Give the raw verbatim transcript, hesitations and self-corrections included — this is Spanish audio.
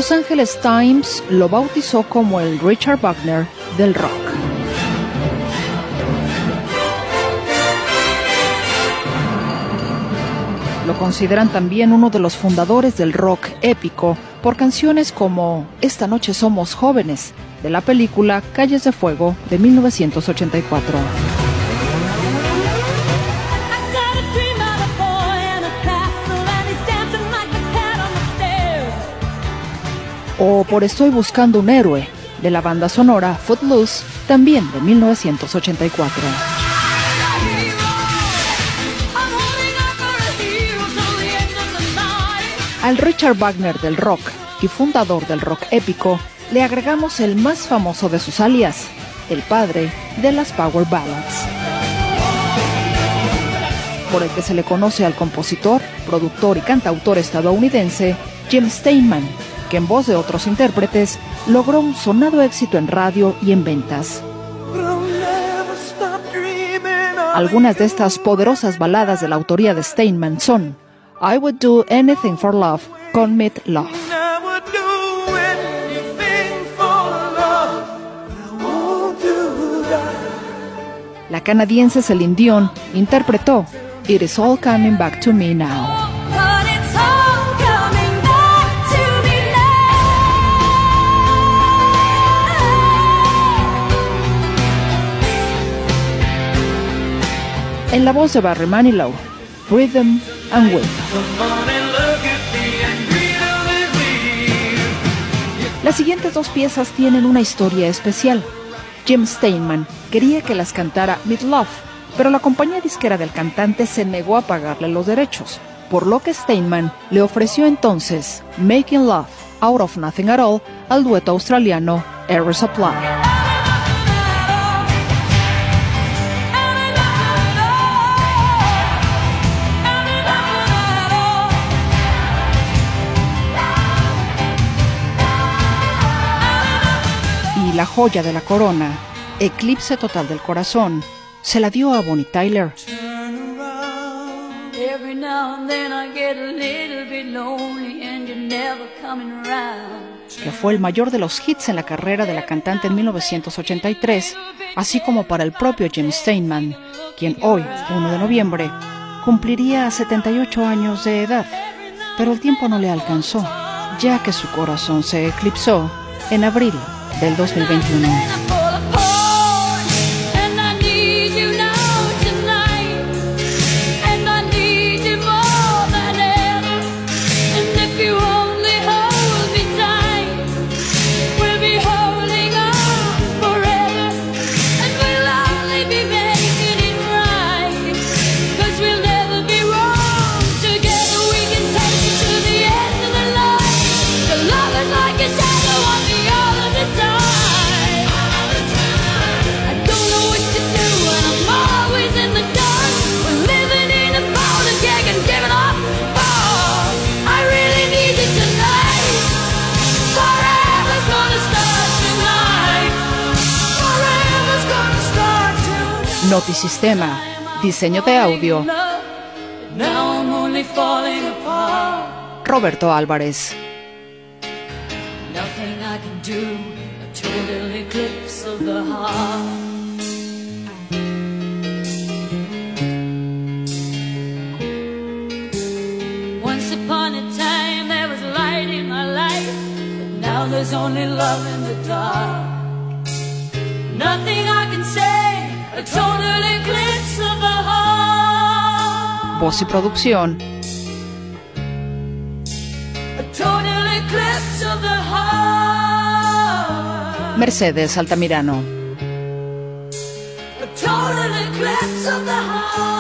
Los Angeles Times lo bautizó como el Richard Wagner del rock. Lo consideran también uno de los fundadores del rock épico por canciones como Esta noche somos jóvenes, de la película Calles de Fuego de mil novecientos ochenta y cuatro. O por Estoy buscando un héroe, de la banda sonora Footloose, también de mil novecientos ochenta y cuatro. Al Richard Wagner del rock y fundador del rock épico, le agregamos el más famoso de sus alias, el padre de las Power Ballads, por el que se le conoce al compositor, productor y cantautor estadounidense Jim Steinman, que en voz de otros intérpretes logró un sonado éxito en radio y en ventas. Algunas de estas poderosas baladas de la autoría de Steinman son I Would Do Anything for Love con Meat Loaf. La canadiense Celine Dion interpretó It Is All Coming Back to Me Now. En la voz de Barry Manilow, Rhythm and Will. Las siguientes dos piezas tienen una historia especial. Jim Steinman quería que las cantara Meat Loaf, pero la compañía disquera del cantante se negó a pagarle los derechos, por lo que Steinman le ofreció entonces Making Love Out of Nothing at All al dueto australiano Air Supply. Y la joya de la corona, Eclipse Total del Corazón, se la dio a Bonnie Tyler, que fue el mayor de los hits en la carrera de la cantante en mil novecientos ochenta y tres, así como para el propio Jim Steinman, quien hoy, uno de noviembre, cumpliría setenta y ocho años de edad, pero el tiempo no le alcanzó, ya que su corazón se eclipsó en abril del dos mil veintiuno. Notisistema, diseño de audio, Roberto Álvarez. Once upon a time there was light in my life, but now there's only love in the dark. Nothing I can say, a total eclipse of the heart. Voz y producción, A total eclipse of the heart. Mercedes Altamirano. A total eclipse of the heart.